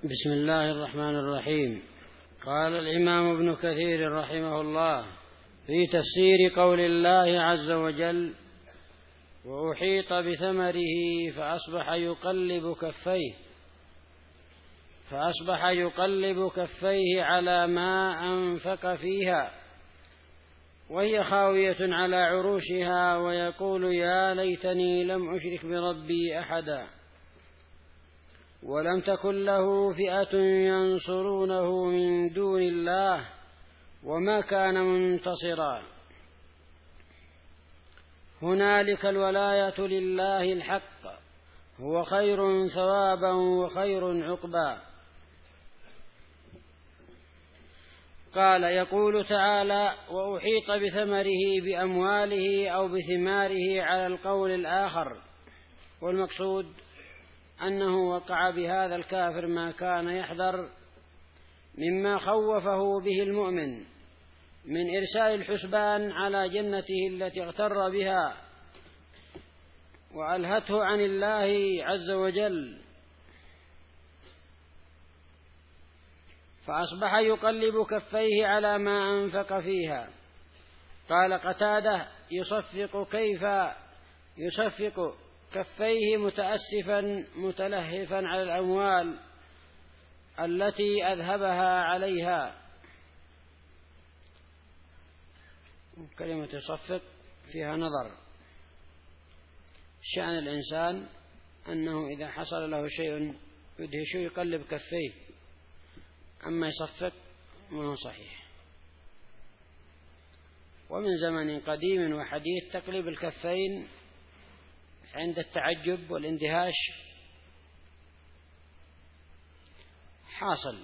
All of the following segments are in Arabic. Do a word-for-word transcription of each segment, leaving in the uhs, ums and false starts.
بسم الله الرحمن الرحيم. قال الإمام ابن كثير رحمه الله في تفسير قول الله عز وجل: وأحيط بثمره فأصبح يقلب كفيه فأصبح يقلب كفيه على ما أنفق فيها وهي خاوية على عروشها ويقول: يا ليتني لم أشرك بربي أحدا، ولم تكن له فئة ينصرونه من دون الله وما كان منتصرا. هنالك الولاية لله الحق، هو خير ثوابا وخير عقبا. قال يقول تعالى: وأحيط بثمره بأمواله أو بثماره على القول الآخر، والمقصود أنه وقع بهذا الكافر ما كان يحذر مما خوفه به المؤمن من إرسال الحسبان على جنته التي اغتر بها وألهته عن الله عز وجل، فأصبح يقلب كفيه على ما أنفق فيها. قال قتادة: يصفق كيف يصفق كفيه متأسفا متلهفا على الأموال التي أذهبها عليها. كلمة يصفق فيها نظر. شأن الإنسان أنه إذا حصل له شيء يدهشه يقلب كفيه، أما يصفق ما هو صحيح. ومن زمن قديم وحديث تقليب الكفين عند التعجب والاندهاش حاصل،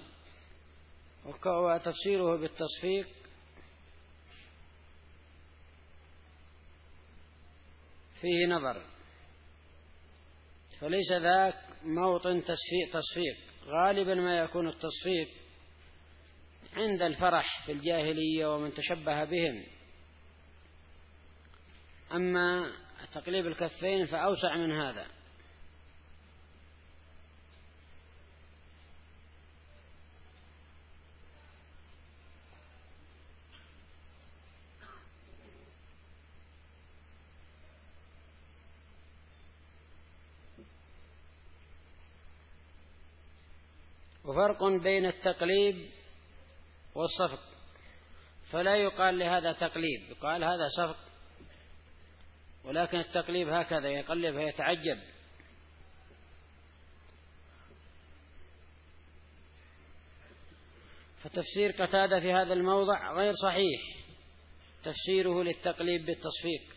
وتفسيره بالتصفيق فيه نظر، فليس ذاك موطن تصفيق تصفيق غالبا ما يكون التصفيق عند الفرح في الجاهلية ومن تشبه بهم، أما تقليب الكفين فأوسع من هذا. وفرق بين التقليب والصفق، فلا يقال لهذا تقليب، يقال هذا صفق، ولكن التقليب هكذا يقلب يتعجب. فتفسير قتادة في هذا الموضع غير صحيح، تفسيره للتقليب بالتصفيق.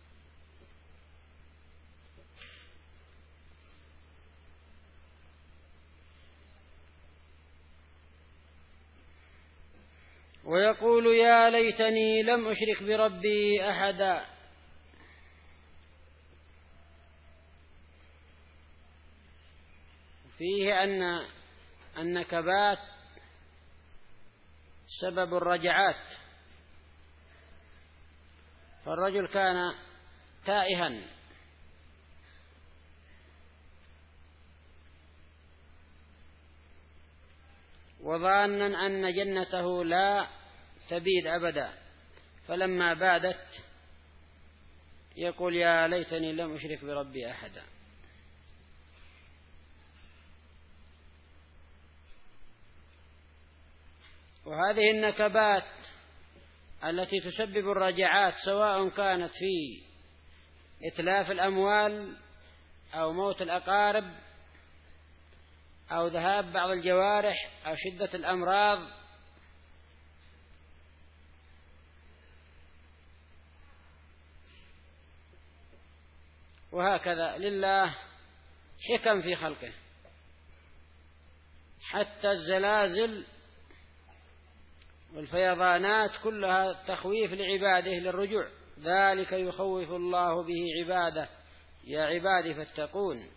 ويقول: يا ليتني لم أشرك بربي أحدا. فيه أن النكبات سبب الرجعات، فالرجل كان تائها وظانا أن جنته لا تبيد أبدا، فلما بادت يقول: يا ليتني لم أشرك بربي أحدا. وهذه النكبات التي تسبب الرجعات سواء كانت في إتلاف الأموال أو موت الأقارب أو ذهاب بعض الجوارح أو شدة الأمراض، وهكذا لله حكم في خلقه، حتى الزلازل والفيضانات كلها تخويف لعباده للرجوع. ذلك يخوف الله به عباده يا عبادي فاتقون.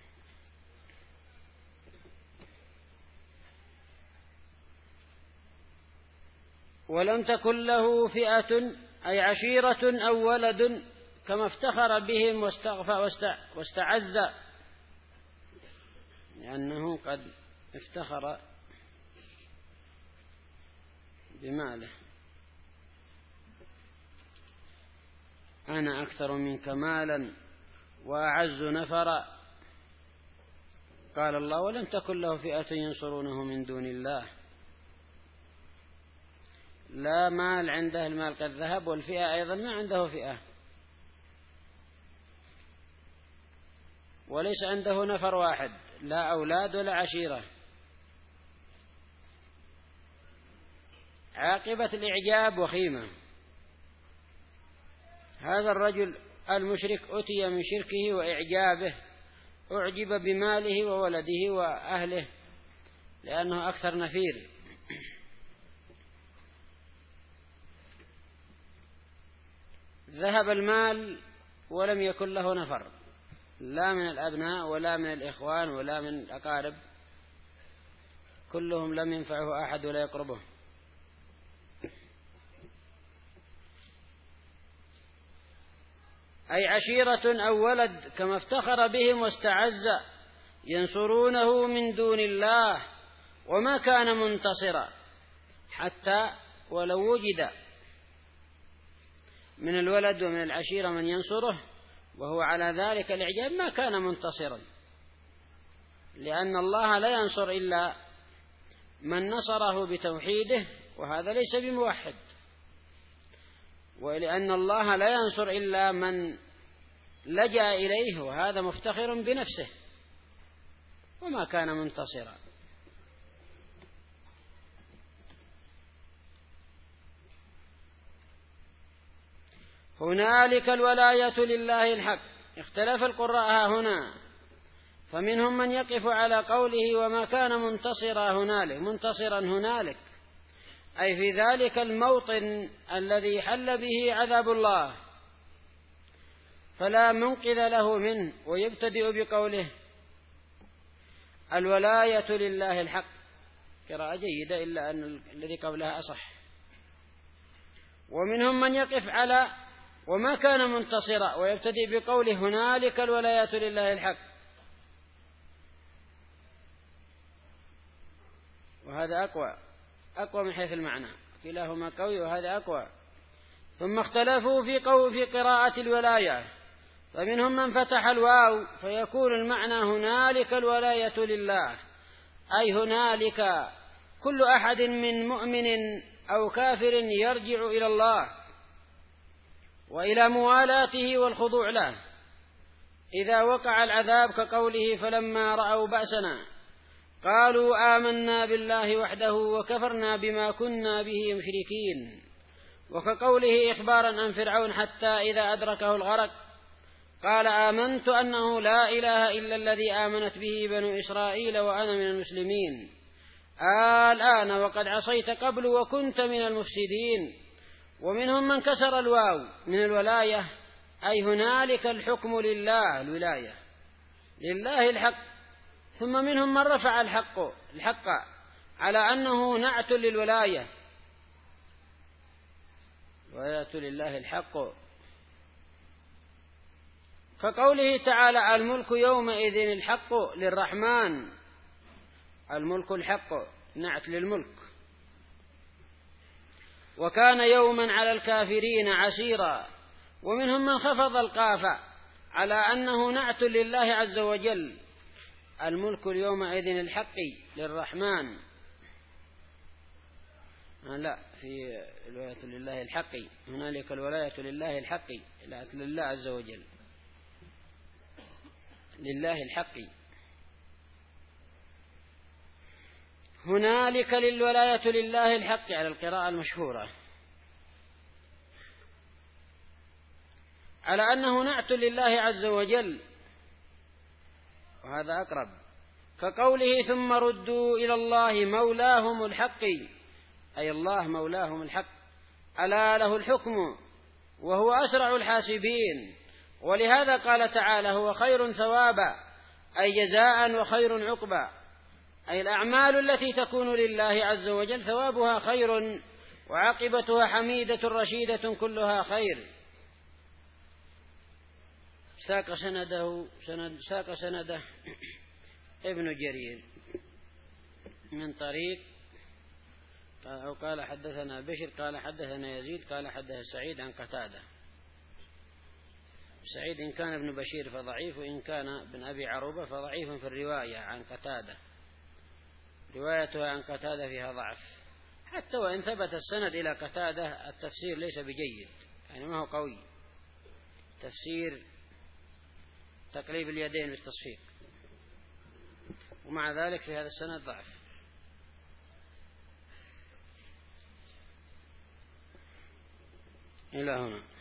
ولم تكن له فئة أي عشيرة أو ولد كما افتخر بهم واستغفى واستعز، لأنه قد افتخر بماله: أنا أكثر منك مالا وأعز نفرا. قال الله: ولم تكن له فئة ينصرونه من دون الله. لا مال عنده، المال قد ذهب، والفئة أيضا ما عنده فئة، وليس عنده نفر واحد، لا أولاد ولا عشيرة. عاقبة الإعجاب وخيمة. هذا الرجل المشرك أتي من شركه وإعجابه، أعجب بماله وولده وأهله لأنه أكثر نفير. ذهب المال ولم يكن له نفر، لا من الأبناء ولا من الإخوان ولا من الأقارب، كلهم لم ينفعه أحد ولا يقربه. أي عشيرة أو ولد، كما افتخر بهم واستعز، ينصرونه من دون الله، وما كان منتصرا، حتى ولو وجد من الولد ومن العشيرة من ينصره وهو على ذلك الإعجاب ما كان منتصرا، لأن الله لا ينصر إلا من نصره بتوحيده، وهذا ليس بموحد، ولأن الله لا ينصر إلا من لجأ إليه، وهذا مفتخر بنفسه وما كان منتصرا. هنالك الولاية لله الحق. اختلف القراء هنا، فمنهم من يقف على قوله وما كان منتصرا هنالك، منتصرا هنالك أي في ذلك الموطن الذي حل به عذاب الله، فلا منقذ له منه، ويبتدئ بقوله الولاية لله الحق. قراءة جيدة، إلا أن الذي قبلها أصح. ومنهم من يقف على وما كان منتصرا ويبتدئ بقوله هنالك الولاية لله الحق، وهذا أقوى أقوى من حيث المعنى، كلاهما قوي وهذا أقوى. ثم اختلفوا في قول في قراءة الولاية، فمنهم من فتح الواو فيكون المعنى هنالك الولاية لله، أي هنالك كل أحد من مؤمن أو كافر يرجع إلى الله وإلى موالاته والخضوع له إذا وقع العذاب، كقوله فلما رأوا بأسنا قالوا آمنا بالله وحده وكفرنا بما كنا به مشركين، وكقوله إخبارا عن فرعون حتى إذا أدركه الغرق قال آمنت أنه لا إله إلا الذي آمنت به بنو إسرائيل وأنا من المسلمين، الآن وقد عصيت قبل وكنت من المفسدين. ومنهم من كسر الواو من الولاية، أي هنالك الحكم لله، الولاية لله الحق. ثم منهم من رفع الحق الحق على أنه نعت للولاية، ولاية لله الحق، كقوله تعالى الملك يومئذ الحق للرحمن، الملك الحق نعت للملك. وكان يوما على الكافرين عسيرا. ومنهم من خفض القاف على أنه نعت لله عز وجل، الملك اليومئذ الحق للرحمن، لا، في الولاية لله الحق، هنالك الولاية لله الحق لله عز وجل، لله الحق. هنالك للولاية لله الحق على القراءة المشهورة، على أنه نعت لله عز وجل، وهذا أقرب، كقوله ثم ردوا إلى الله مولاهم الحق، أي الله مولاهم الحق، ألا له الحكم وهو أسرع الحاسبين. ولهذا قال تعالى هو خير ثوابا، أي جزاء وخير عقبا، أي الأعمال التي تكون لله عز وجل ثوابها خير وعاقبتها حميدة رشيدة كلها خير. ساق سنده سند ساق سنده ابن جرير من طريق، أو قال حدثنا بشر قال حدثنا يزيد قال حدث سعيد عن قتادة. سعيد إن كان ابن بشير فضعيف، وإن كان ابن أبي عروبة فضعيف في الرواية عن قتادة، روايته عن قتادة فيها ضعف. حتى وإن ثبت السند إلى قتادة التفسير ليس بجيد، يعني ما هو قوي، تفسير تقليب اليدين بالتصفيق، ومع ذلك في هذا السند ضعف. إلى هنا.